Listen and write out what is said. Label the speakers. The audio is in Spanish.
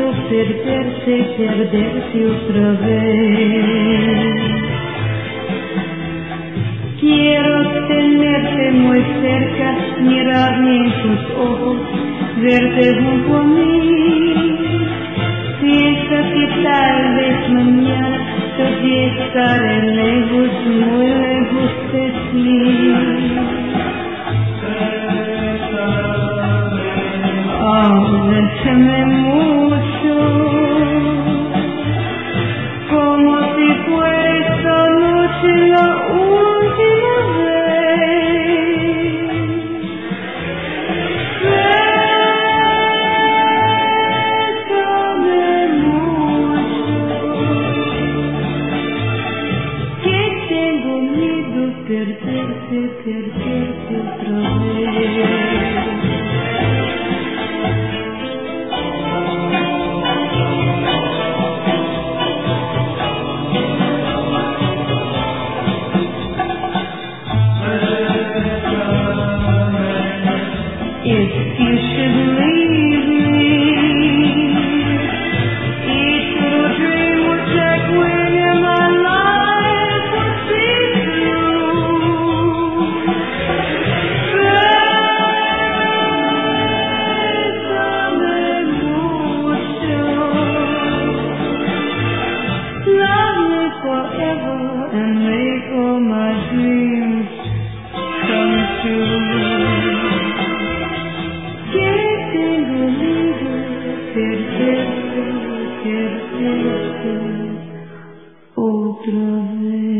Speaker 1: perderte, perderte otra vez. Quiero tenerte muy cerca, mirarme en tus ojos, verte junto a mí. Piensa que tal vez mañana yo estaré lejos, muy lejos de ti. Bésame mucho, como si fuera esta noche la última vez. Bésame mucho, que tengo miedo perderte, perderte otra vez. If you should leave me, each little dream would take wing and my life would be through. Bésame mucho, love me forever and make all my dreams come true. Perderte, perderte otra vez.